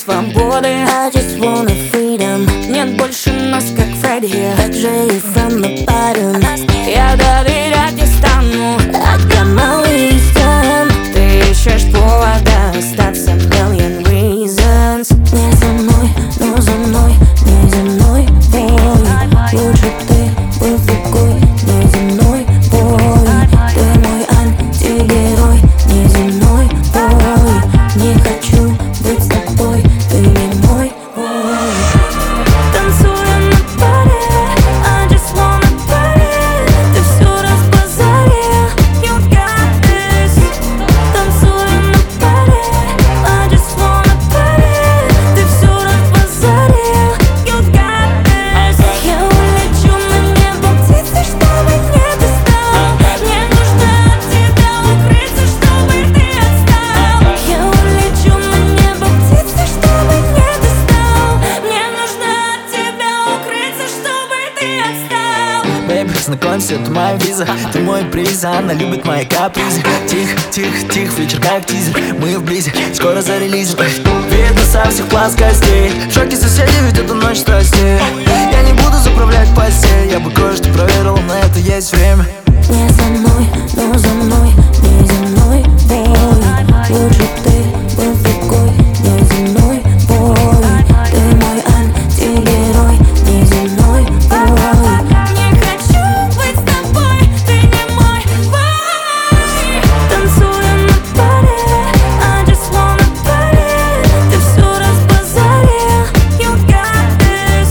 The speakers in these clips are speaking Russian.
свободы. I just want freedom. Нет больше нас, как Фредди, так же и from the bottom. Я доверять не стану. I got my wisdom. Ты ищешь повода остаться, million reasons. Не за мной, но за мной неземной бой. Лучше ты был другой, неземной бой. Ты мой антигерой, неземной бой. Не хочу быть с тобой, ты не мой бой. Танцуем на паре, I just wanna party. Ты всё разбазарил, you got this. Танцуем на паре, I just wanna party. Ты всё разбазарил, you got this. Я улечу на небо птицей, чтобы не достал. Мне нужно от тебя укрыться, чтобы ты отстал. Я улечу на небо птицей, чтобы не достал. Мне нужно от тебя укрыться, чтобы ты отстал. Бэйб, знакомься, это моя виза. Ты мой приз, а она любит мои капризы. Тихо, тихо, тихо, вечер как тизер. Мы вблизи, скоро за релизом. Видно со всех плоскостей. В шоке соседи, ведь это ночь страстей. Я не буду заправлять постель. Я бы кое-что проверил, на это есть время. Не за мной, но за мной неземной бой. Лучше ты был другой, неземной бой. Ты мой антигерой, неземной бой. Не хочу быть с тобой, ты не мой бой. Танцуем на паре, I just wanna party. Ты всё разбазарил, you got this.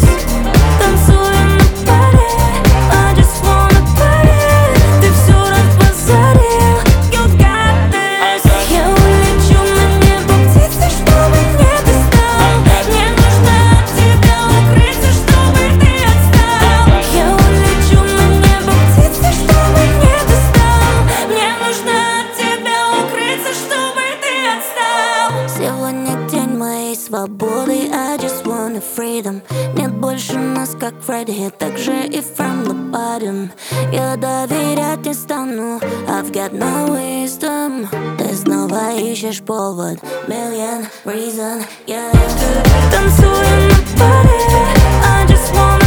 Танцуем на паре, I just wanna party. Ты всё разбазарил, you got this. Я улечу на небо птицей, чтобы не достал. Мне нужно от тебя укрыться, чтобы ты отстал. Я улечу на небо птицей, чтобы не достал. Мне нужно от тебя укрыться, чтобы ты отстал. Сегодня день моей свободы, I just want freedom. Нет больше нас, как Фредди, так же и from the bottom. Я доверять не стану, I've got no wisdom. Ты снова ищешь повод, million reason, yeah. Танцуем на паре, I just wanna